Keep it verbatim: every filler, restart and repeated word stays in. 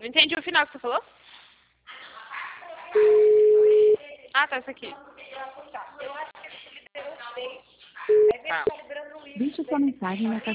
entendi o final que você falou. Ah, tá, isso aqui. Deixe sua mensagem na